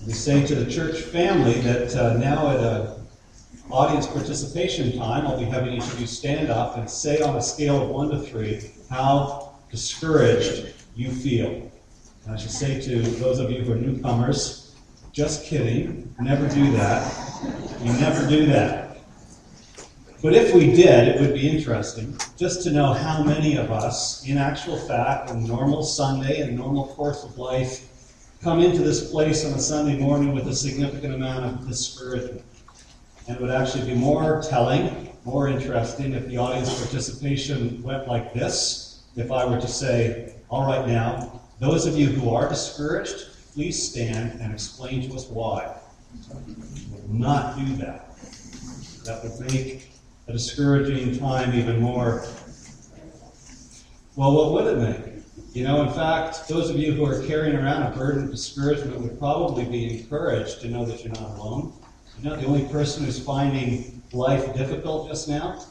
We say to the church family that now at audience participation time, I'll be having each of you stand up and say on a scale of 1 to 3 how discouraged you feel. And I should say to those of you who are newcomers, just kidding, never do that. You never do that. But if we did, it would be interesting just to know how many of us, in actual fact, in normal Sunday and normal course of life, come into this place on a Sunday morning with a significant amount of discouragement. And it would actually be more telling, more interesting if the audience participation went like this. If I were to say, all right now, those of you who are discouraged, please stand and explain to us why. We will not do that. That would make a discouraging time even more. Well, what would it make? In fact, those of you who are carrying around a burden of discouragement would probably be encouraged to know that you're not alone. You're not the only person who's finding life difficult just now.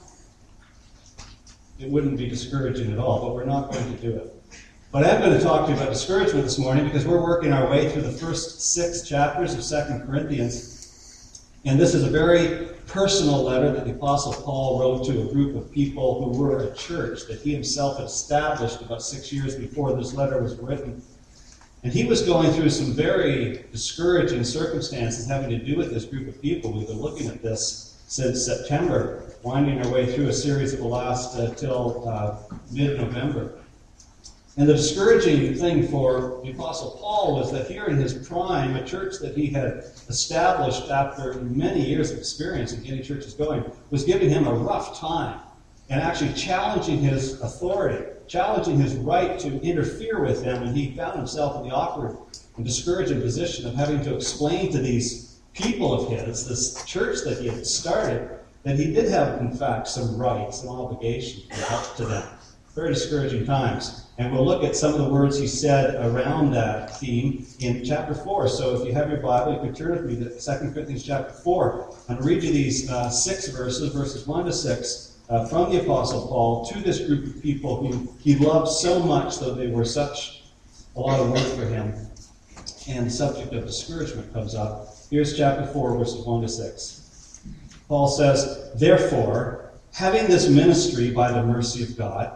It wouldn't be discouraging at all, but we're not going to do it. But I'm going to talk to you about discouragement this morning because we're working our way through the first 6 chapters of 2 Corinthians. And this is a very personal letter that the Apostle Paul wrote to a group of people who were a church that he himself had established about 6 years before this letter was written. And he was going through some very discouraging circumstances having to do with this group of people. We've been looking at this since September, winding our way through a series that will last till mid-November. And the discouraging thing for the Apostle Paul was that here in his prime, a church that he had established after many years of experience in getting churches going, was giving him a rough time and actually challenging his authority, challenging his right to interfere with them. And he found himself in the awkward and discouraging position of having to explain to these people of his, this church that he had started, that he did have, in fact, some rights and obligations to them. Very discouraging times. And we'll look at some of the words he said around that theme in chapter 4. So if you have your Bible, you can turn with me to 2 Corinthians chapter 4. I'm going to read you these 6 verses 1 to 6, from the Apostle Paul to this group of people who he loved so much, though they were such a lot of work for him. And the subject of discouragement comes up. Here's chapter 4, verses 1 to 6. Paul says, "Therefore, having this ministry by the mercy of God,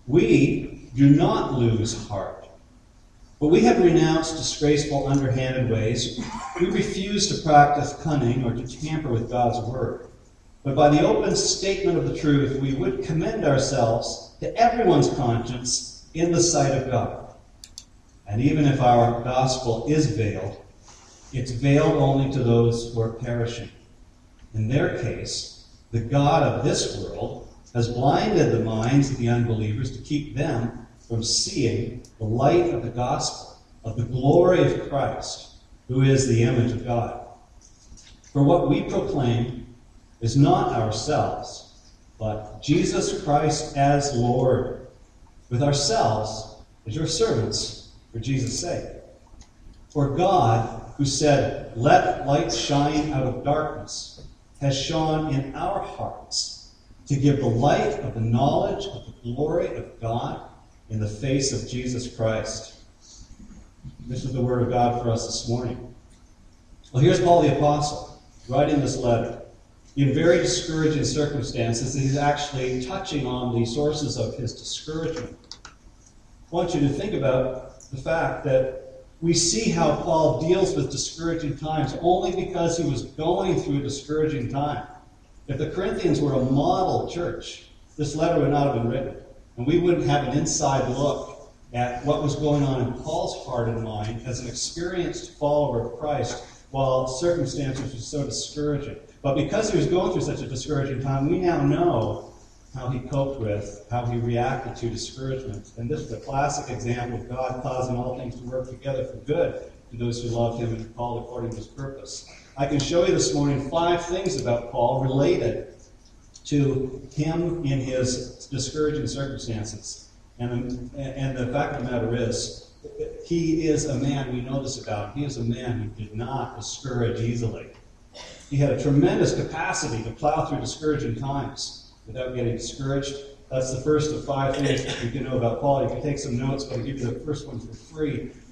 we do not lose heart. But we have renounced disgraceful, underhanded ways. We refuse to practice cunning or to tamper with God's word. But by the open statement of the truth, we would commend ourselves to everyone's conscience in the sight of God. And even if our gospel is veiled, it's veiled only to those who are perishing. In their case, the God of this world has blinded the minds of the unbelievers to keep them from seeing the light of the gospel, of the glory of Christ, who is the image of God. For what we proclaim is not ourselves, but Jesus Christ as Lord, with ourselves as your servants for Jesus' sake. For God, who said, 'Let light shine out of darkness,' has shone in our hearts to give the light of the knowledge of the glory of God in the face of Jesus Christ." This is the word of God for us this morning. Well, here's Paul the Apostle writing this letter. In very discouraging circumstances, he's actually touching on the sources of his discouragement. I want you to think about the fact that we see how Paul deals with discouraging times only because he was going through a discouraging time. If the Corinthians were a model church, this letter would not have been written. And we wouldn't have an inside look at what was going on in Paul's heart and mind as an experienced follower of Christ while circumstances were so discouraging. But because he was going through such a discouraging time, we now know how he coped with, how he reacted to discouragement. And this is a classic example of God causing all things to work together for good to those who love him and are called according to his purpose. I can show you this morning 5 things about Paul related to him in his discouraging circumstances. And the fact of the matter is, he is a man, we know this about him, he is a man who did not discourage easily. He had a tremendous capacity to plow through discouraging times without getting discouraged. That's the first of 5 things that you can know about Paul. You can take some notes, but I'll give you the first one for free.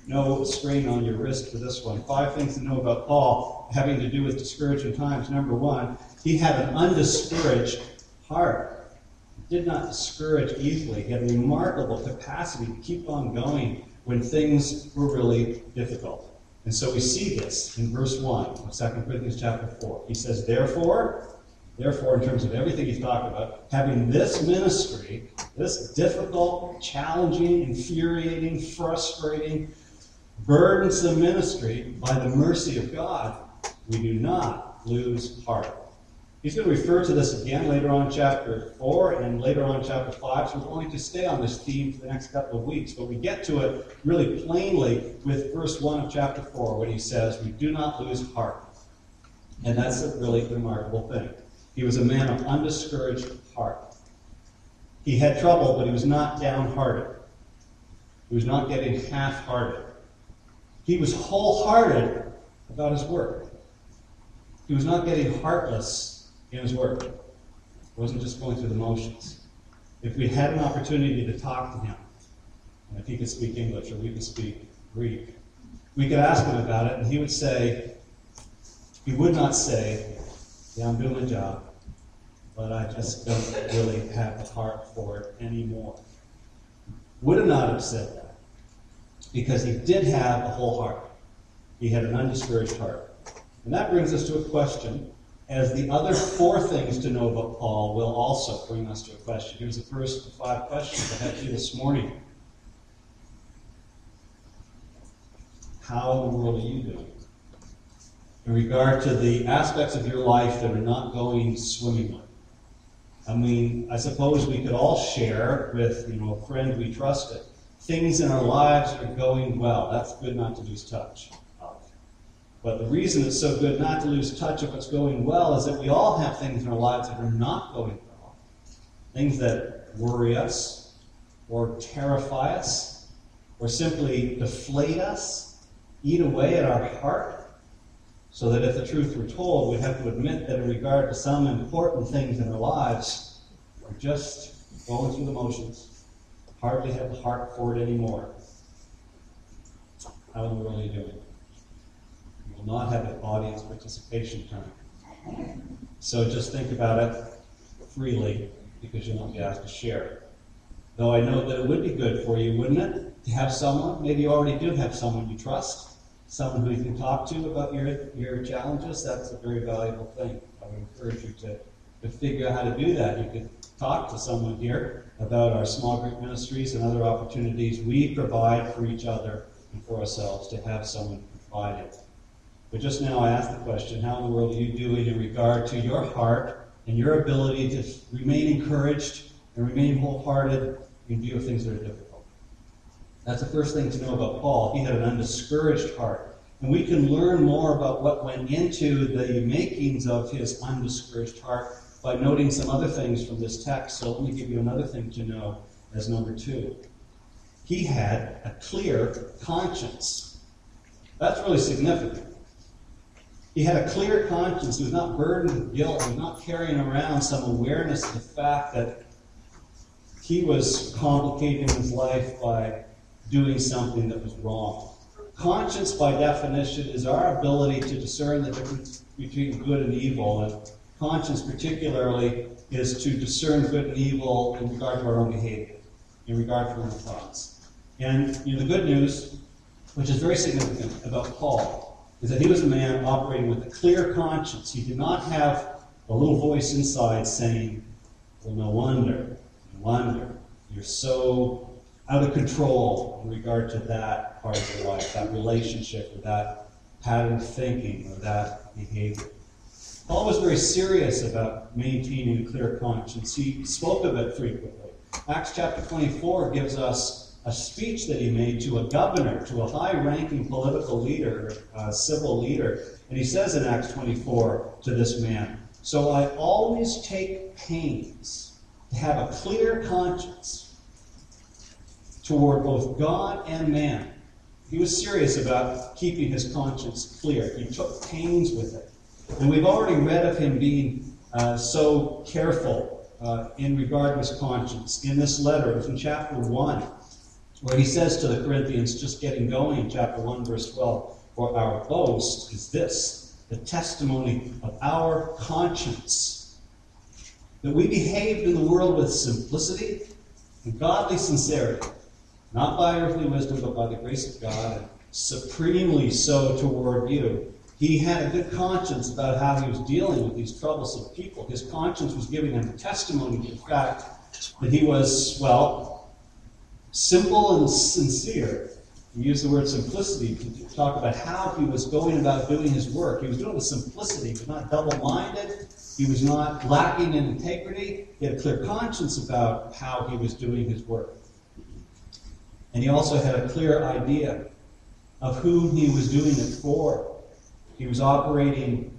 no strain on your wrist for this one. 5 things to know about Paul having to do with discouraging times. Number 1, he had an undiscouraged heart. He did not discourage easily. He had a remarkable capacity to keep on going when things were really difficult. And so we see this in verse 1 of 2 Corinthians chapter 4. He says, Therefore, in terms of everything he's talking about, having this ministry, this difficult, challenging, infuriating, frustrating, burdensome ministry, by the mercy of God, we do not lose heart. He's going to refer to this again later on in chapter 4 and later on in chapter 5, so we're going to stay on this theme for the next couple of weeks. But we get to it really plainly with verse 1 of chapter 4 when he says, we do not lose heart. And that's a really remarkable thing. He was a man of undiscouraged heart. He had trouble, but he was not downhearted. He was not getting half-hearted. He was wholehearted about his work. He was not getting heartless in his work. He wasn't just going through the motions. If we had an opportunity to talk to him, and if he could speak English or we could speak Greek, we could ask him about it, and he would not say, yeah, I'm doing my job, but I just don't really have the heart for it anymore. Would not have said that, because he did have a whole heart. He had an undiscouraged heart. And that brings us to a question, as the other 4 things to know about Paul will also bring us to a question. Here's the first 5 questions I had for you this morning. How in the world are you doing? In regard to the aspects of your life that are not going swimmingly. I mean, I suppose we could all share with, a friend we trusted, things in our lives that are going well. That's good not to lose touch of. But the reason it's so good not to lose touch of what's going well is that we all have things in our lives that are not going well. Things that worry us, or terrify us, or simply deflate us, eat away at our heart. So that if the truth were told, we'd have to admit that in regard to some important things in our lives, we're just going through the motions. Hardly have the heart for it anymore. How in the world are you doing? You will not have an audience participation time. So just think about it freely, because you'll not be asked to share. Though I know that it would be good for you, wouldn't it, to have someone, maybe you already do have someone you trust, someone who you can talk to about your challenges. That's a very valuable thing. I would encourage you to figure out how to do that. You could talk to someone here about our small group ministries and other opportunities we provide for each other and for ourselves to have someone provide it. But just now I asked the question, how in the world are you doing in regard to your heart and your ability to remain encouraged and remain wholehearted in view of things that are difficult? That's the first thing to know about Paul. He had an undiscouraged heart. And we can learn more about what went into the makings of his undiscouraged heart by noting some other things from this text. So let me give you another thing to know as number 2. He had a clear conscience. That's really significant. He had a clear conscience. He was not burdened with guilt. He was not carrying around some awareness of the fact that he was complicating his life by doing something that was wrong. Conscience, by definition, is our ability to discern the difference between good and evil. And conscience, particularly, is to discern good and evil in regard to our own behavior, in regard to our own thoughts. And the good news, which is very significant about Paul, is that he was a man operating with a clear conscience. He did not have a little voice inside saying, well, no wonder, you're so out of control in regard to that part of your life, that relationship, or that pattern of thinking, or that behavior. Paul was very serious about maintaining a clear conscience. He spoke of it frequently. Acts chapter 24 gives us a speech that he made to a governor, to a high-ranking political leader, civil leader. And he says in Acts 24 to this man, "So I always take pains to have a clear conscience toward both God and man." He was serious about keeping his conscience clear. He took pains with it. And we've already read of him being so careful in regard to his conscience. In this letter, it was in chapter 1. where he says to the Corinthians, just getting going in chapter 1, verse 12, for our boast is this, the testimony of our conscience, that we behaved in the world with simplicity and godly sincerity, not by earthly wisdom, but by the grace of God, and supremely so toward you. He had a good conscience about how he was dealing with these troublesome people. His conscience was giving him testimony to the fact that he was, simple and sincere. He used the word simplicity to talk about how he was going about doing his work. He was doing it with simplicity. He was not double-minded. He was not lacking in integrity. He had a clear conscience about how he was doing his work. And he also had a clear idea of whom he was doing it for. He was operating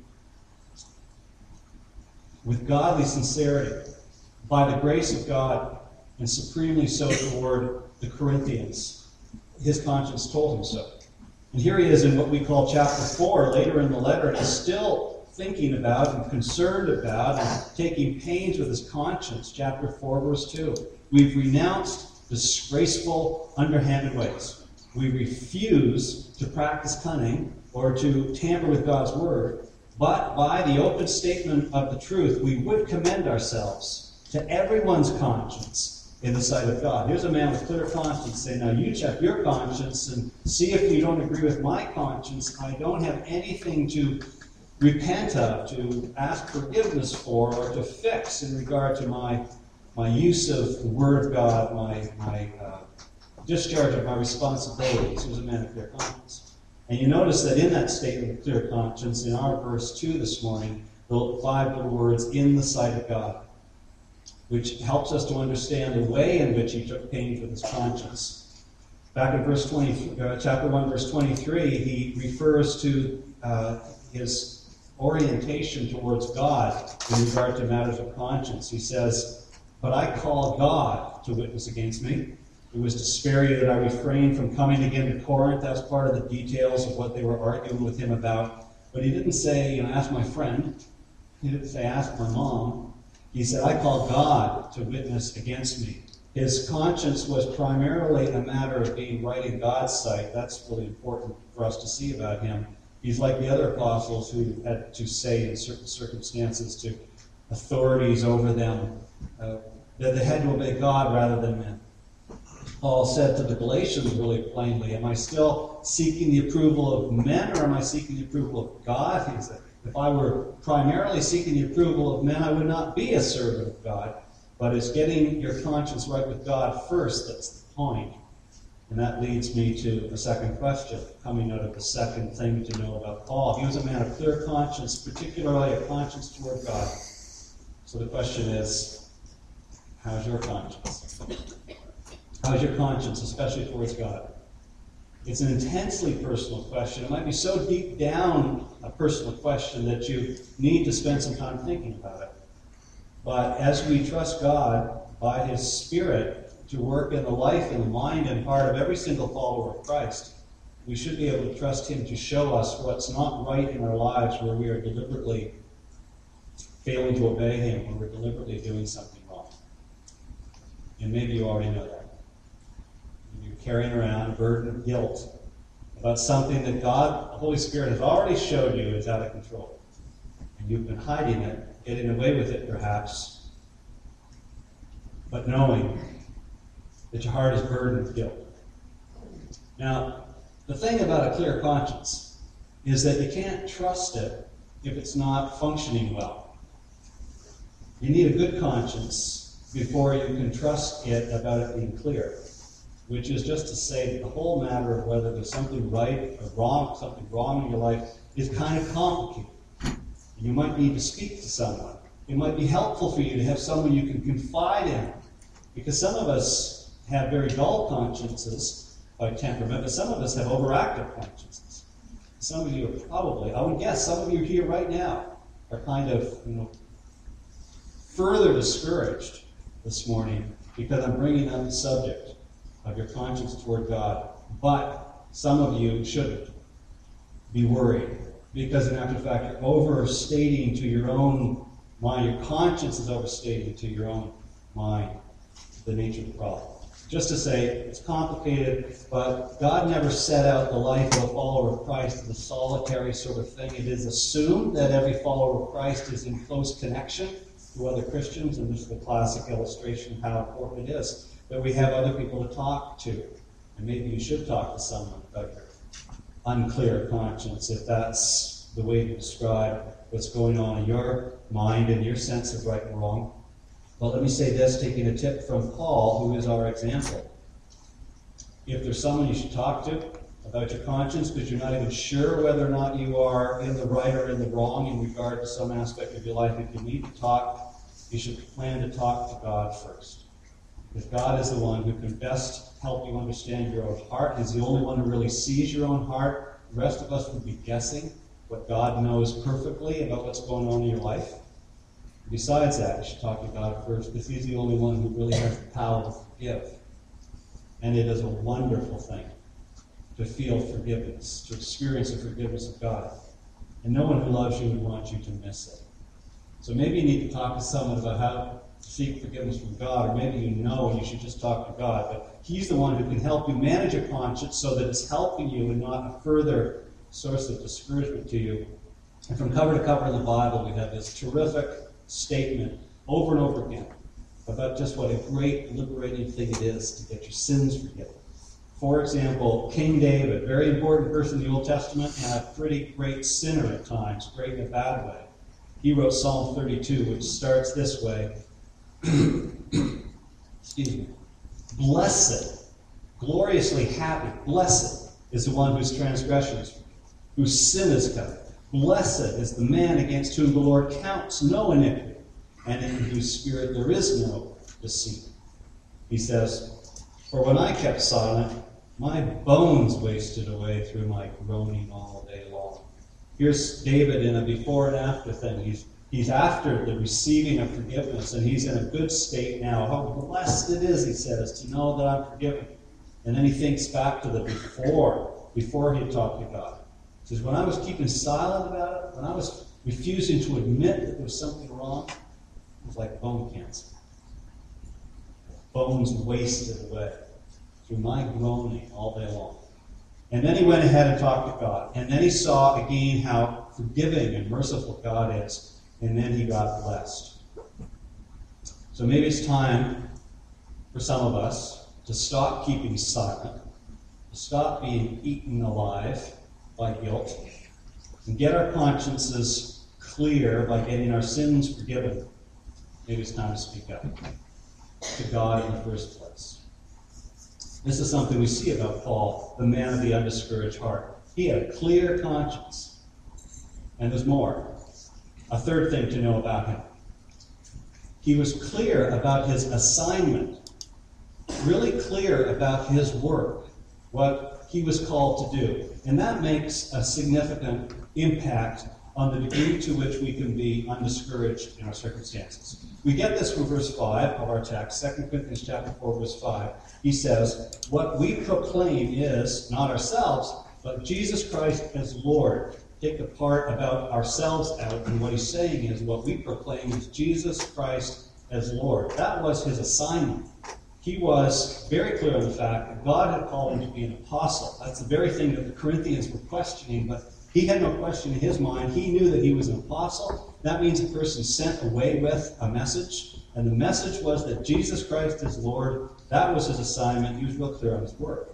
with godly sincerity, by the grace of God, and supremely so toward the Corinthians. His conscience told him so. And here he is in what we call chapter 4, later in the letter, and he's still thinking about and concerned about and taking pains with his conscience. Chapter 4, verse 2. We've renounced disgraceful, underhanded ways. We refuse to practice cunning or to tamper with God's word, but by the open statement of the truth, we would commend ourselves to everyone's conscience in the sight of God. Here's a man with clear conscience saying, now you check your conscience and see if you don't agree with my conscience. I don't have anything to repent of, to ask forgiveness for, or to fix in regard to my use of the word of God, my discharge of my responsibilities. He was a man of clear conscience. And you notice that in that statement of clear conscience, in our verse 2 this morning, the 5 little words, in the sight of God, which helps us to understand the way in which he took pains with his conscience. Back in chapter 1, verse 23, he refers to his orientation towards God in regard to matters of conscience. He says, but I call God to witness against me. It was to spare you that I refrained from coming again to Corinth. That was part of the details of what they were arguing with him about. But he didn't say, ask my friend. He didn't say, ask my mom. He said, I call God to witness against me. His conscience was primarily a matter of being right in God's sight. That's really important for us to see about him. He's like the other apostles who had to say in certain circumstances to authorities over them that they had to obey God rather than men. Paul said to the Galatians really plainly, am I still seeking the approval of men or am I seeking the approval of God? He said, if I were primarily seeking the approval of men, I would not be a servant of God. But it's getting your conscience right with God first that's the point. And that leads me to the second question, coming out of the second thing to know about Paul. He was a man of clear conscience, particularly a conscience toward God. So the question is, how's your conscience? How's your conscience, especially towards God? It's an intensely personal question. It might be so deep down a personal question that you need to spend some time thinking about it. But as we trust God by his Spirit to work in the life and the mind and heart of every single follower of Christ, we should be able to trust him to show us what's not right in our lives where we are deliberately failing to obey him, or we're deliberately doing something wrong. And maybe you already know that. You're carrying around a burden of guilt about something that God, the Holy Spirit, has already showed you is out of control. And you've been hiding it, getting away with it perhaps, but knowing that your heart is burdened with guilt. Now, the thing about a clear conscience is that you can't trust it if it's not functioning well. You need a good conscience before you can trust it about it being clear, which is just to say that the whole matter of whether there's something right or wrong, something wrong in your life, is kind of complicated. You might need to speak to someone. It might be helpful for you to have someone you can confide in, because some of us have very dull consciences by temperament, but some of us have overactive consciences. Some of you are probably, I would guess, some of you here right now are kind of, further discouraged this morning because I'm bringing up the subject of your conscience toward God. But some of you shouldn't be worried, because in actual fact, you're overstating to your own mind. Your conscience is overstating to your own mind the nature of the problem. just to say it's complicated, but God never set out the life of a follower of Christ as a solitary sort of thing. It is assumed that every follower of Christ is in close connection to other Christians, and this is the classic illustration of how important it is that we have other people to talk to. And maybe you should talk to someone about your unclear conscience, if that's the way to describe what's going on in your mind and your sense of right and wrong. But let me say this, taking a tip from Paul, who is our example. If there's someone you should talk to about your conscience because you're not even sure whether or not you are in the right or in the wrong in regard to some aspect of your life, if you need to talk, you should plan to talk to God first. Because God is the one who can best help you understand your own heart. He's the only one who really sees your own heart. The rest of us would be guessing what God knows perfectly about what's going on in your life. Besides that, you should talk to God first, because He's the only one who really has the power to forgive. And it is a wonderful thing to feel forgiveness, to experience the forgiveness of God. And no one who loves you would want you to miss it. So maybe you need to talk to someone about how to seek forgiveness from God, or maybe you know and you should just talk to God. But He's the one who can help you manage your conscience so that it's helping you and not a further source of discouragement to you. And from cover to cover in the Bible, we have this terrific statement over and over again about just what a great liberating thing it is to get your sins forgiven. For example, King David, very important person in the Old Testament and a pretty great sinner at times, great in a bad way. He wrote Psalm 32, which starts this way. Excuse me. Blessed, gloriously happy, blessed is the one whose transgression is forgiven, whose sin is covered. Blessed is the man against whom the Lord counts no iniquity, and in whose spirit there is no deceit. He says, for when I kept silent, my bones wasted away through my groaning all day long. Here's David in a before and after thing. He's after the receiving of forgiveness, and he's in a good state now. How blessed it is, he says, to know that I'm forgiven. And then he thinks back to the before he had talked to God. He says, when I was keeping silent about it, when I was refusing to admit that there was something wrong, it was like bone cancer. Bones wasted away through my groaning all day long. And then he went ahead and talked to God. And then he saw again how forgiving and merciful God is. And then he got blessed. So maybe it's time for some of us to stop keeping silent, to stop being eaten alive by guilt, and get our consciences clear by getting our sins forgiven. Maybe it's time to speak up to God in the first place. This is something we see about Paul, the man of the undiscouraged heart. He had a clear conscience. And there's more. A third thing to know about him. He was clear about his assignment, really clear about his work, what he was called to do. And that makes a significant impact on the degree to which we can be undiscouraged in our circumstances. We get this from verse 5 of our text, 2 Corinthians chapter 4, verse 5. He says, what we proclaim is not ourselves, but Jesus Christ as Lord. Take the part about ourselves out, and what he's saying is what we proclaim is Jesus Christ as Lord. That was his assignment. He was very clear on the fact that God had called him to be an apostle. That's the very thing that the Corinthians were questioning, but he had no question in his mind. He knew that he was an apostle. That means a person sent away with a message, and the message was that Jesus Christ is Lord. That was his assignment. He was real clear on his work.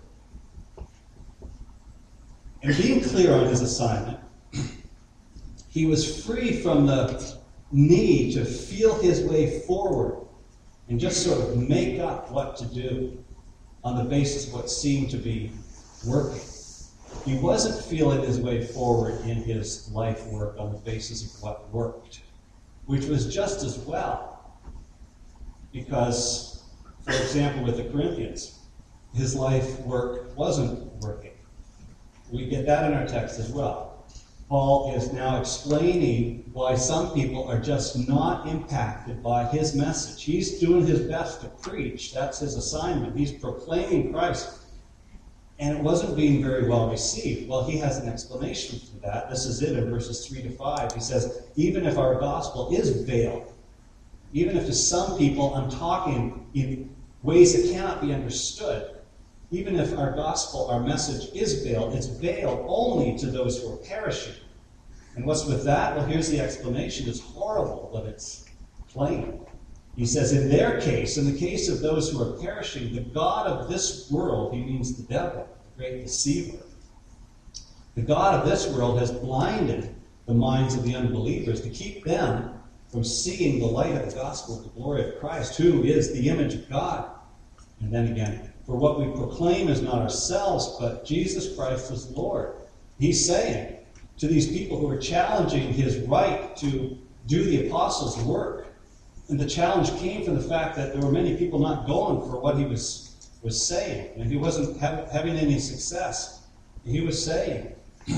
And being clear on his assignment, he was free from the need to feel his way forward and just sort of make up what to do on the basis of what seemed to be working. He wasn't feeling his way forward in his life work on the basis of what worked, which was just as well. Because, for example, with the Corinthians, his life work wasn't working. We get that in our text as well. Paul is now explaining why some people are just not impacted by his message. He's doing his best to preach. That's his assignment. He's proclaiming Christ. And it wasn't being very well received. Well, he has an explanation for that. This is it in verses 3 to 5. He says, even if our gospel is veiled, even if to some people I'm talking in ways that cannot be understood. Even if our gospel, our message is veiled, it's veiled only to those who are perishing. And what's with that? Well, here's the explanation. It's horrible, but it's plain. He says, in their case, in the case of those who are perishing, the God of this world, he means the devil, the great deceiver. The God of this world has blinded the minds of the unbelievers to keep them from seeing the light of the gospel of the glory of Christ, who is the image of God. And then again, for what we proclaim is not ourselves, but Jesus Christ as Lord. He's saying to these people who are challenging his right to do the apostles' work, and the challenge came from the fact that there were many people not going for what he was saying, and he wasn't having any success. He was saying,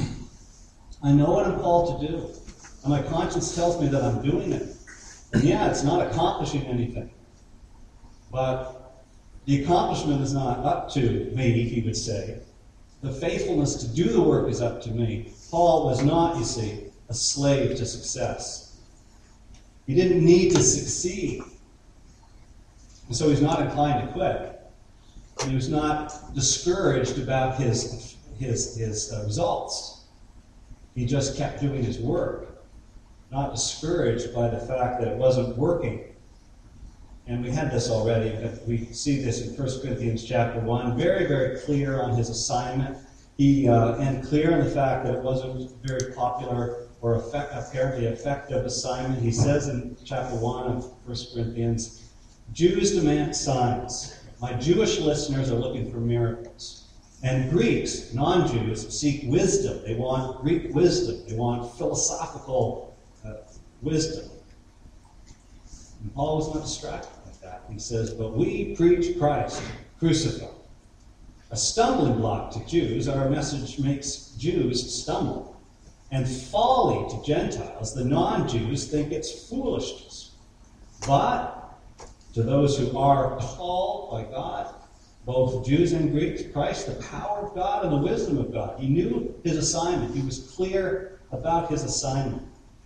I know what I'm called to do, and my conscience tells me that I'm doing it. And yeah, it's not accomplishing anything, but the accomplishment is not up to me, he would say. The faithfulness to do the work is up to me. Paul was not, you see, a slave to success. He didn't need to succeed. And so he's not inclined to quit. And he was not discouraged about his results. He just kept doing his work, not discouraged by the fact that it wasn't working. And we had this already, but we see this in 1 Corinthians chapter 1, very, very clear on his assignment. And clear on the fact that it wasn't a very popular or apparently effective assignment. He says in chapter 1 of 1 Corinthians, Jews demand signs. My Jewish listeners are looking for miracles. And Greeks, non-Jews, seek wisdom. They want Greek wisdom. They want philosophical wisdom. And Paul was not distracted with that. He says, but we preach Christ crucified. A stumbling block to Jews, our message makes Jews stumble. And folly to Gentiles, the non-Jews think it's foolishness. But to those who are called by God, both Jews and Greeks, Christ, the power of God and the wisdom of God. He knew his assignment. He was clear about his assignment.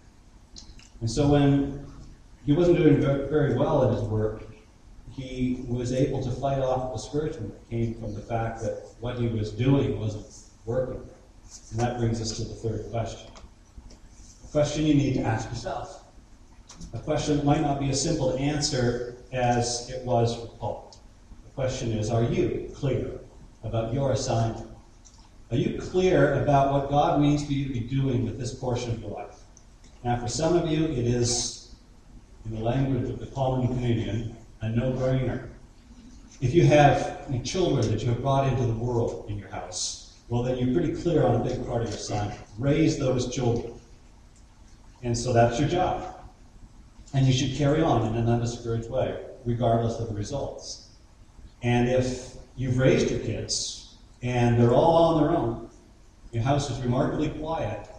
And so when he wasn't doing very well at his work, he was able to fight off discouragement that came from the fact that what he was doing wasn't working. And that brings us to the third question. A question you need to ask yourself. A question that might not be as simple to answer as it was for Paul. The question is, are you clear about your assignment? Are you clear about what God means for you to be doing with this portion of your life? Now, for some of you, it is, in the language of the common Canadian, a no-brainer. If you have any children that you have brought into the world in your house, well, then you're pretty clear on a big part of your assignment. Raise those children. And so that's your job. And you should carry on in an undiscouraged way, regardless of the results. And if you've raised your kids, and they're all on their own, your house is remarkably quiet,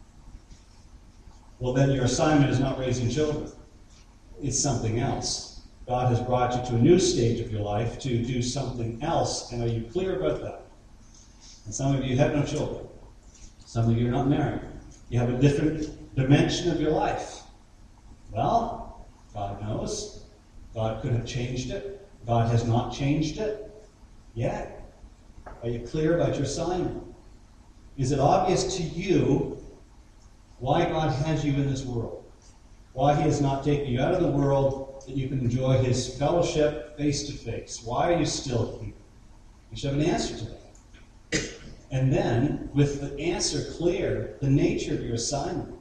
well, then your assignment is not raising children. It's something else. God has brought you to a new stage of your life to do something else, and are you clear about that? And some of you have no children. Some of you are not married. You have a different dimension of your life. Well, God knows. God could have changed it. God has not changed it yet. Are you clear about your assignment? Is it obvious to you why God has you in this world? Why he has not taken you out of the world that you can enjoy his fellowship face to face? Why are you still here? You should have an answer to that. And then, with the answer clear, the nature of your assignment,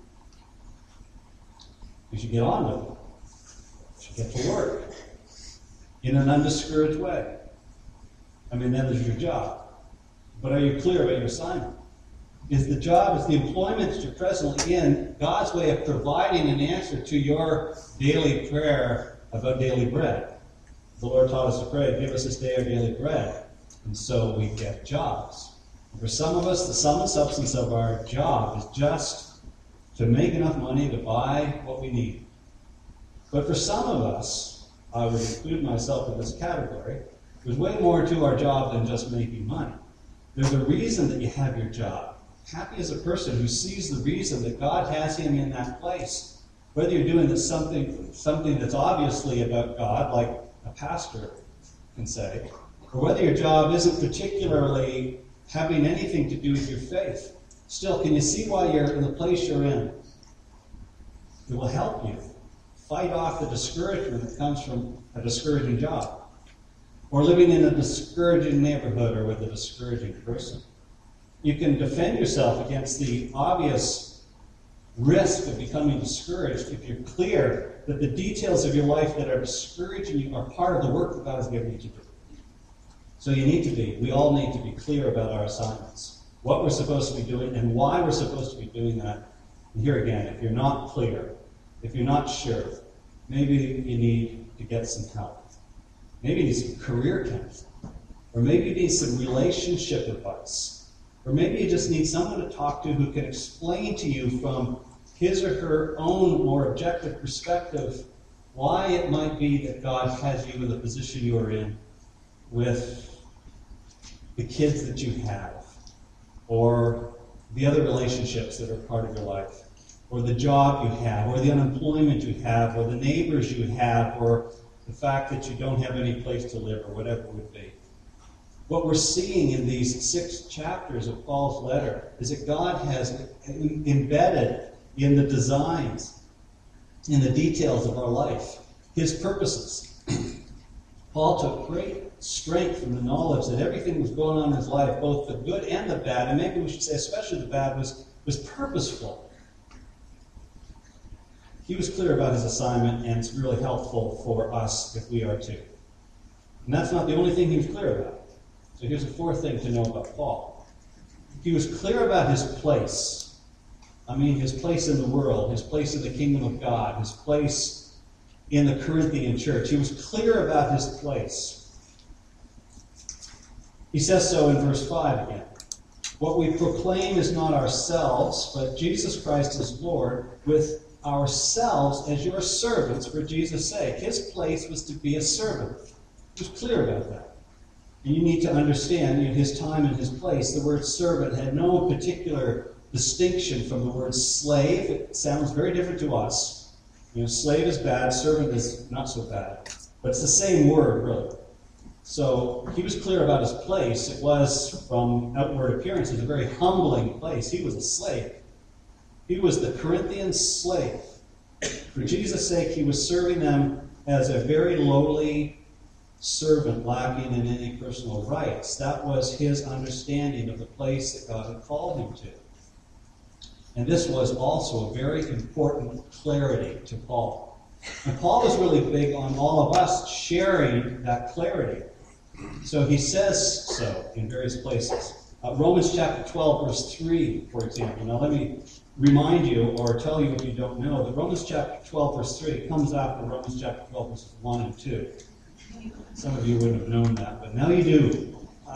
you should get on with it. You should get to work in an undiscouraged way. I mean, that is your job. But are you clear about your assignment? Is the employment that you're presently in God's way of providing an answer to your daily prayer about daily bread? The Lord taught us to pray, give us this day our daily bread. And so we get jobs. And for some of us, the sum and substance of our job is just to make enough money to buy what we need. But for some of us, I would include myself in this category, there's way more to our job than just making money. There's a reason that you have your job. Happy is a person who sees the reason that God has him in that place. Whether you're doing something that's obviously about God, like a pastor can say, or whether your job isn't particularly having anything to do with your faith. Still, can you see why you're in the place you're in? It will help you fight off the discouragement that comes from a discouraging job, or living in a discouraging neighborhood or with a discouraging person. You can defend yourself against the obvious risk of becoming discouraged if you're clear that the details of your life that are discouraging you are part of the work that God has given you to do. So we all need to be clear about our assignments, what we're supposed to be doing and why we're supposed to be doing that. And here again, if you're not clear, if you're not sure, maybe you need to get some help. Maybe you need some career counseling. Or maybe you need some relationship advice. Or maybe you just need someone to talk to who can explain to you from his or her own more objective perspective why it might be that God has you in the position you are in with the kids that you have, or the other relationships that are part of your life, or the job you have, or the unemployment you have, or the neighbors you have, or the fact that you don't have any place to live, or whatever it would be. What we're seeing in these 6 chapters of Paul's letter is that God has embedded in the designs, in the details of our life, his purposes. Paul took great strength from the knowledge that everything was going on in his life, both the good and the bad, and maybe we should say especially the bad, was purposeful. He was clear about his assignment, and it's really helpful for us if we are too. And that's not the only thing he was clear about. So here's a 4th thing to know about Paul. He was clear about his place. I mean, his place in the world, his place in the kingdom of God, his place in the Corinthian church. He was clear about his place. He says so in verse 5 again. What we proclaim is not ourselves, but Jesus Christ is Lord, with ourselves as your servants for Jesus' sake. His place was to be a servant. He was clear about that. And you need to understand, in his time and his place, the word servant had no particular distinction from the word slave. It sounds very different to us. Slave is bad, servant is not so bad. But it's the same word, really. So he was clear about his place. It was, from outward appearances, a very humbling place. He was a slave. He was the Corinthian slave. For Jesus' sake, he was serving them as a very lowly servant, lacking in any personal rights. That was his understanding of the place that God had called him to. And this was also a very important clarity to Paul. And Paul was really big on all of us sharing that clarity. So he says so in various places. Romans chapter 12, verse 3, for example. Now let me remind you, or tell you if you don't know, that Romans chapter 12, verse 3 comes after Romans chapter 12, verses 1 and 2. Some of you wouldn't have known that, but now you do.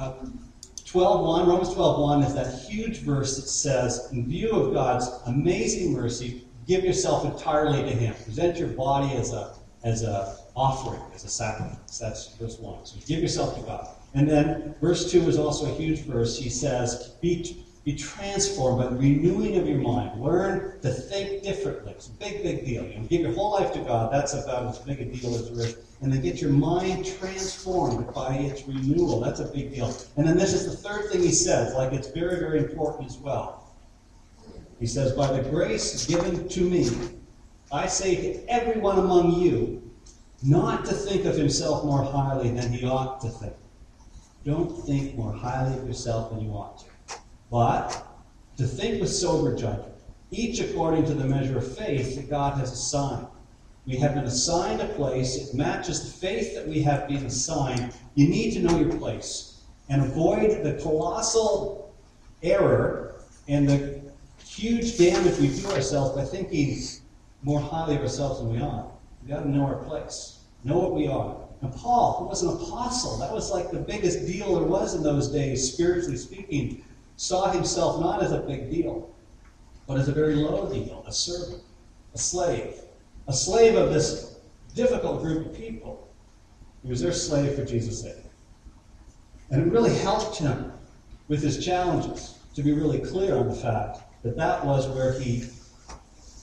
12:1, Romans 12:1 is that huge verse that says, in view of God's amazing mercy, give yourself entirely to him. Present your body as a offering, as a sacrifice. That's verse 1. So give yourself to God. And then verse 2 is also a huge verse. He says, be transformed by the renewing of your mind. Learn to think differently. It's a big, big deal. Give your whole life to God. That's about as big a deal as there is. And then get your mind transformed by its renewal. That's a big deal. And then this is the 3rd thing he says, like it's very, very important as well. He says, by the grace given to me, I say to everyone among you, not to think of himself more highly than he ought to think. Don't think more highly of yourself than you ought to. But to think with sober judgment, each according to the measure of faith that God has assigned. We have been assigned a place. It matches the faith that we have been assigned. You need to know your place and avoid the colossal error and the huge damage we do ourselves by thinking more highly of ourselves than we ought. We've got to know our place, know what we are. And Paul, who was an apostle, that was like the biggest deal there was in those days, spiritually speaking, saw himself not as a big deal, but as a very low deal, a servant, a slave of this difficult group of people. He was their slave for Jesus' sake. And it really helped him with his challenges to be really clear on the fact that that was where he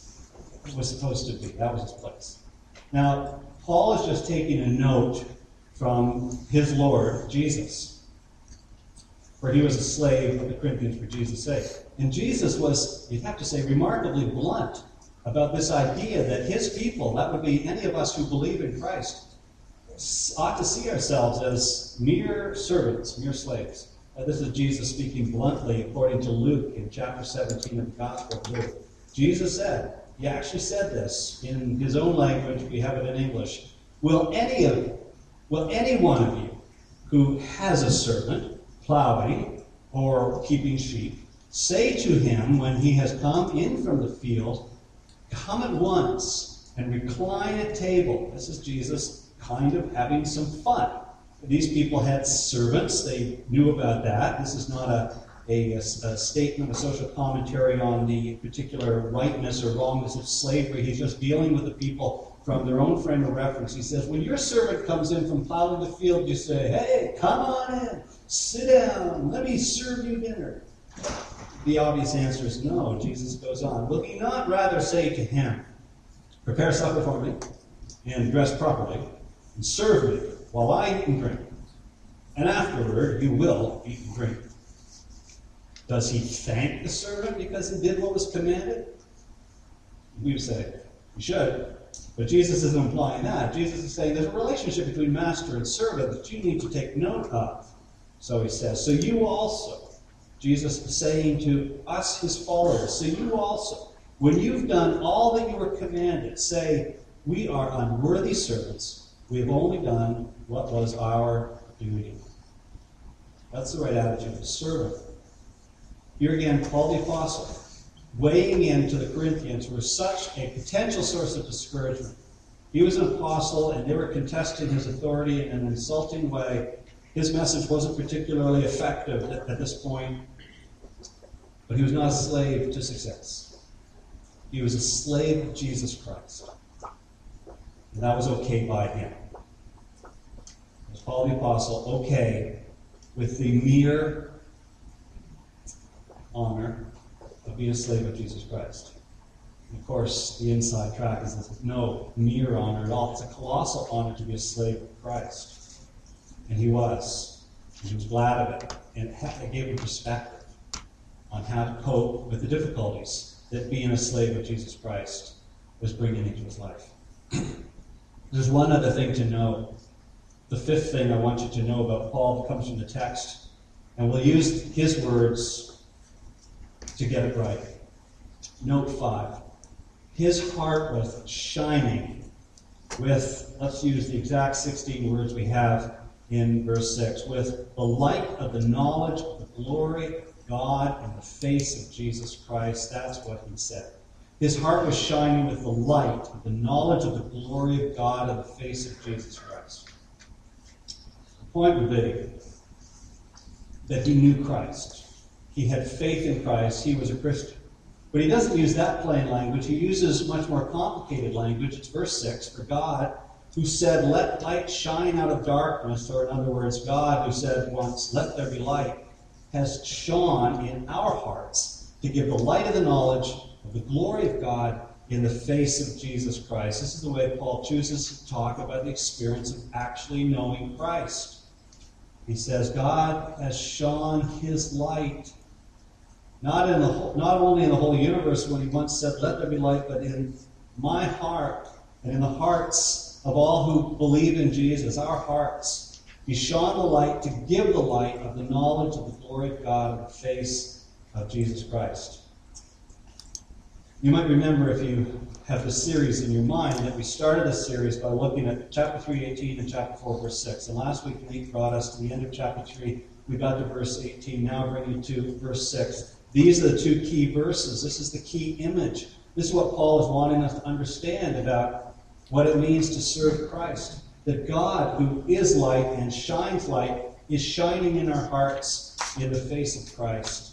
was supposed to be. That was his place. Now, Paul is just taking a note from his Lord, Jesus. For he was a slave of the Corinthians for Jesus' sake. And Jesus was, you'd have to say, remarkably blunt about this idea that his people, that would be any of us who believe in Christ, ought to see ourselves as mere servants, mere slaves. This is Jesus speaking bluntly according to Luke in chapter 17 of the Gospel of Luke. Jesus said, he actually said this in his own language, we have it in English, Will any one of you who has a servant plowing or keeping sheep say to him when he has come in from the field, come at once and recline at table? This is Jesus kind of having some fun. These people had servants. They knew about that. This is not a statement, a social commentary on the particular rightness or wrongness of slavery. He's just dealing with the people from their own frame of reference. He says, when your servant comes in from plowing the field, you say, hey, come on in, sit down, let me serve you dinner. The obvious answer is no. Jesus goes on, will he not rather say to him, prepare supper for me, and dress properly, and serve me while I eat and drink, and afterward you will eat and drink? Does he thank the servant because he did what was commanded? We would say, he should. But Jesus isn't implying that. Jesus is saying there's a relationship between master and servant that you need to take note of. So he says, so you also, Jesus is saying to us, his followers, so you also, when you've done all that you were commanded, say, we are unworthy servants. We have only done what was our duty. That's the right attitude of a servant. Here again, Paul the Apostle, weighing into the Corinthians, who were such a potential source of discouragement. He was an apostle, and they were contesting his authority in an insulting way. His message wasn't particularly effective at this point, but he was not a slave to success. He was a slave of Jesus Christ, and that was okay by him. Was Paul the Apostle okay with the mere honor of being a slave of Jesus Christ? And of course, the inside track is this, no mere honor at all. It's a colossal honor to be a slave of Christ. And he was. And he was glad of it. And it gave him perspective on how to cope with the difficulties that being a slave of Jesus Christ was bringing into his life. There's one other thing to know. The fifth thing I want you to know about Paul that comes from the text. And we'll use his words to get it right. Note 5. His heart was shining with, let's use the exact 16 words we have in verse 6, with the light of the knowledge of the glory of God in the face of Jesus Christ. That's what he said. His heart was shining with the light of the knowledge of the glory of God in the face of Jesus Christ. The point would be that he knew Christ. He had faith in Christ. He was a Christian. But he doesn't use that plain language. He uses much more complicated language. It's verse 6. For God, who said, let light shine out of darkness, or in other words, God, who said once, let there be light, has shone in our hearts to give the light of the knowledge of the glory of God in the face of Jesus Christ. This is the way Paul chooses to talk about the experience of actually knowing Christ. He says, God has shone his light not only in the whole universe when he once said, let there be light, but in my heart and in the hearts of all who believe in Jesus, our hearts. He shone the light to give the light of the knowledge of the glory of God in the face of Jesus Christ. You might remember, if you have the series in your mind, that we started this series by looking at chapter 3:18 and chapter 4, verse 6. And last week, Nate brought us to the end of chapter 3. We got to verse 18. Now I bring you to verse 6. These are the two key verses. This is the key image. This is what Paul is wanting us to understand about what it means to serve Christ. That God, who is light and shines light, is shining in our hearts in the face of Christ.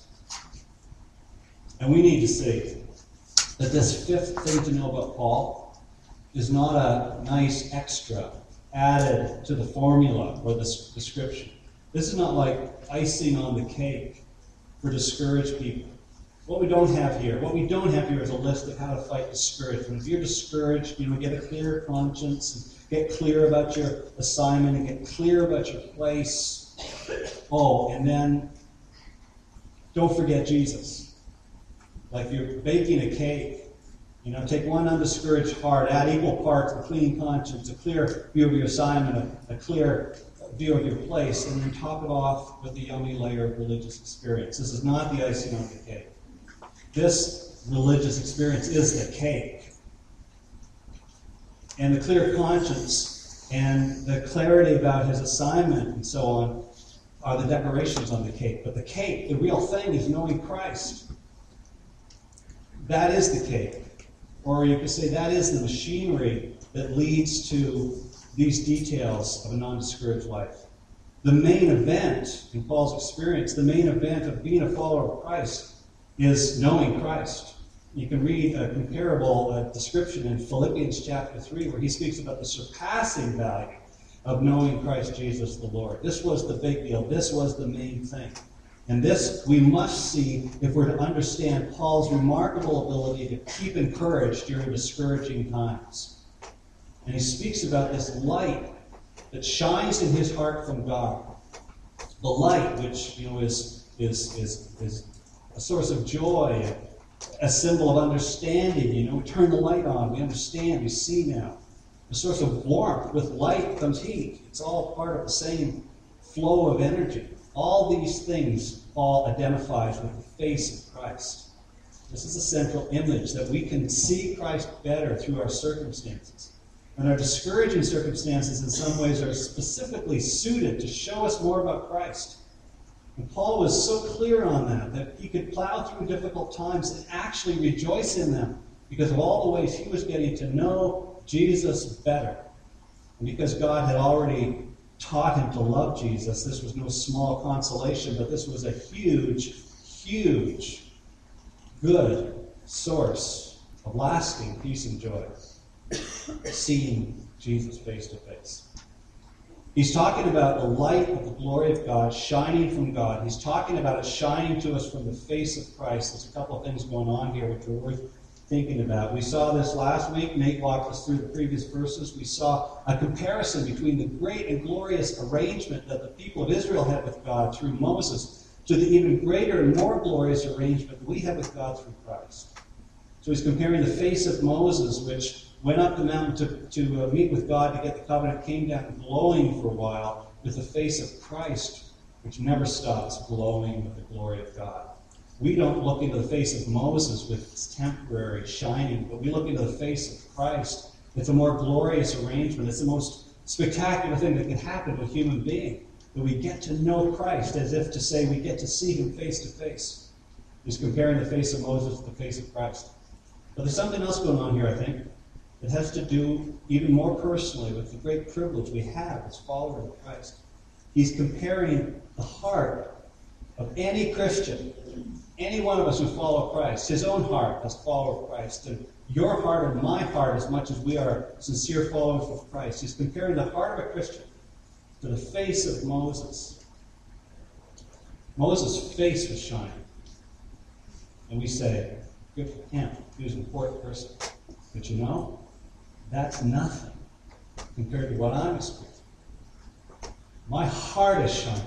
And we need to see that this fifth thing to know about Paul is not a nice extra added to the formula or the description. This is not like icing on the cake for discouraged people. What we don't have here is a list of how to fight discouragement. If you're discouraged, get a clear conscience Get clear about your assignment and get clear about your place. Oh, and then don't forget Jesus. Like you're baking a cake. Take one undiscouraged heart, add equal parts a clean conscience, a clear view of your assignment, a clear view of your place, and then top it off with a yummy layer of religious experience. This is not the icing on the cake. This religious experience is the cake. And the clear conscience and the clarity about his assignment and so on are the decorations on the cake. But the cake, the real thing, is knowing Christ. That is the cake. Or you could say that is the machinery that leads to these details of a non-discouraged life. The main event in Paul's experience, the main event of being a follower of Christ, is knowing Christ. You can read a comparable description in Philippians chapter 3, where he speaks about the surpassing value of knowing Christ Jesus the Lord. This was the big deal. This was the main thing. And this we must see if we're to understand Paul's remarkable ability to keep encouraged during discouraging times. And he speaks about this light that shines in his heart from God. The light, which is a source of joy, a symbol of understanding. We turn the light on, we understand, we see now. A source of warmth. With light comes heat. It's all part of the same flow of energy. All these things Paul identifies with the face of Christ. This is a central image, that we can see Christ better through our circumstances. And our discouraging circumstances in some ways are specifically suited to show us more about Christ. And Paul was so clear on that he could plow through difficult times and actually rejoice in them because of all the ways he was getting to know Jesus better. And because God had already taught him to love Jesus, this was no small consolation, but this was a huge, huge, good source of lasting peace and joy. Seeing Jesus face to face. He's talking about the light of the glory of God shining from God. He's talking about it shining to us from the face of Christ. There's a couple of things going on here which are worth thinking about. We saw this last week. Nate walked us through the previous verses. We saw a comparison between the great and glorious arrangement that the people of Israel had with God through Moses to the even greater and more glorious arrangement we have with God through Christ. So he's comparing the face of Moses, which went up the mountain to meet with God to get the covenant, came down glowing for a while, with the face of Christ, which never stops glowing with the glory of God. We don't look into the face of Moses with its temporary shining, but we look into the face of Christ. It's a more glorious arrangement. It's the most spectacular thing that can happen to a human being, that we get to know Christ, as if to say we get to see him face to face. He's comparing the face of Moses to the face of Christ. But there's something else going on here, I think. It has to do even more personally with the great privilege we have as followers of Christ. He's comparing the heart of any Christian, any one of us who follow Christ, his own heart as follower of Christ, and your heart and my heart as much as we are sincere followers of Christ. He's comparing the heart of a Christian to the face of Moses. Moses' face was shining. And we say, good for him. He was an important person. But you know, that's nothing compared to what I'm experiencing. My heart is shining.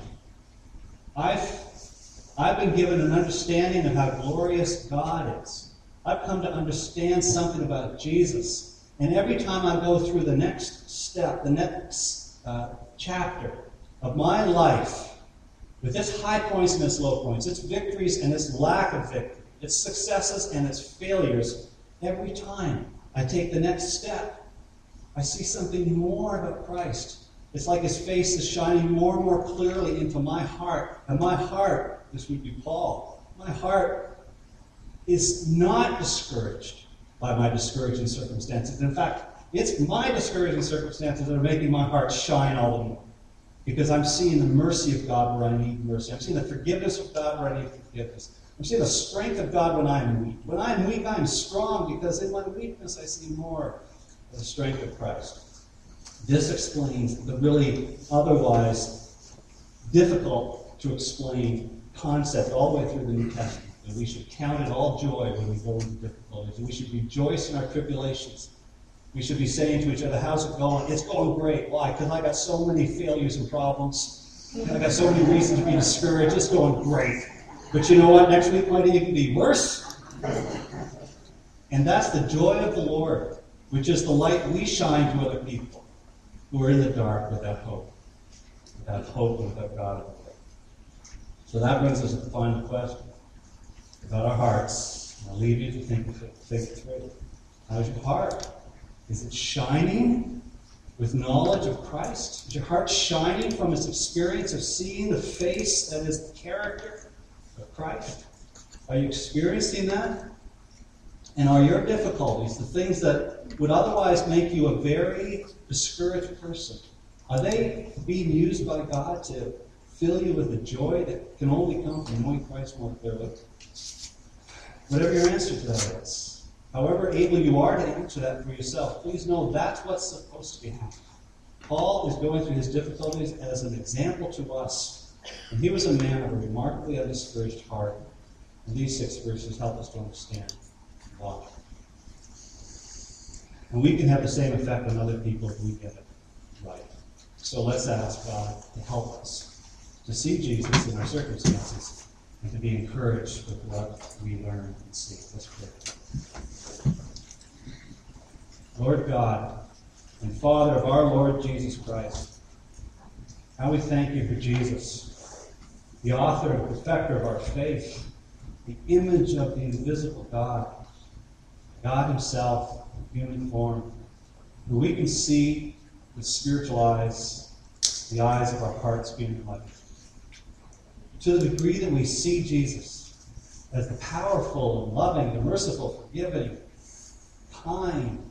I've been given an understanding of how glorious God is. I've come to understand something about Jesus. And every time I go through the next step, the next chapter of my life, with its high points and its low points, its victories and its lack of victory, its successes and its failures, every time I take the next step, I see something more about Christ. It's like his face is shining more and more clearly into my heart. And my heart, this would be Paul, my heart is not discouraged by my discouraging circumstances. In fact, it's my discouraging circumstances that are making my heart shine all the more. Because I'm seeing the mercy of God where I need mercy. I'm seeing the forgiveness of God where I need forgiveness. I'm seeing the strength of God when I'm weak. When I'm weak, I'm strong, because in my weakness I see more of the strength of Christ. This explains the really otherwise difficult to explain concept all the way through the New Testament. And we should count it all joy when we go into difficulties. And we should rejoice in our tribulations. We should be saying to each other, how's it going? It's going great. Why? Because I got so many failures and problems. I got so many reasons to be discouraged. It's going great. But you know what? Next week might even be worse. And that's the joy of the Lord, which is the light we shine to other people who are in the dark without hope. Without hope and without God. So that brings us to the final question about our hearts. I'll leave you to think it through. How's your heart? Is it shining with knowledge of Christ? Is your heart shining from its experience of seeing the face that is the character of Christ? Are you experiencing that? And are your difficulties, the things that would otherwise make you a very discouraged person, are they being used by God to fill you with the joy that can only come from knowing Christ more clearly? Whatever your answer to that is, however able you are to answer that for yourself, please know that's what's supposed to be happening. Paul is going through his difficulties as an example to us. And he was a man of a remarkably undiscouraged heart. And these 6 verses help us to understand why. And we can have the same effect on other people if we get it right. So let's ask God to help us to see Jesus in our circumstances and to be encouraged with what we learn and see. Let's pray. Lord God and Father of our Lord Jesus Christ, how we thank you for Jesus, the author and perfecter of our faith, the image of the invisible God, God himself in human form, who we can see with spiritual eyes, the eyes of our hearts being enlightened. To the degree that we see Jesus as the powerful and loving and merciful, forgiving, kind,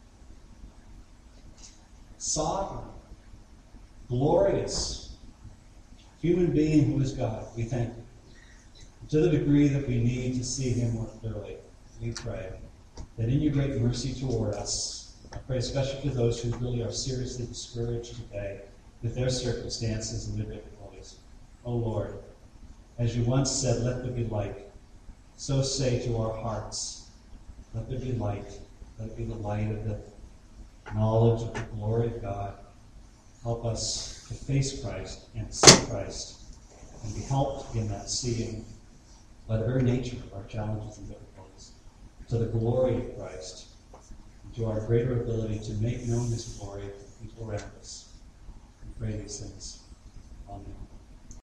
sovereign, glorious human being who is God, we thank you. To the degree that we need to see him more clearly, we pray that in your great mercy toward us, I pray especially for those who really are seriously discouraged today with their circumstances and their difficulties. Oh Lord, as you once said, let there be light. So say to our hearts, let there be light. Let it be the light of the knowledge of the glory of God. Help us to face Christ and see Christ and be helped in that seeing by the very nature of our challenges and difficulties, to the glory of Christ, and to our greater ability to make known his glory to people around us. We pray these things. Amen.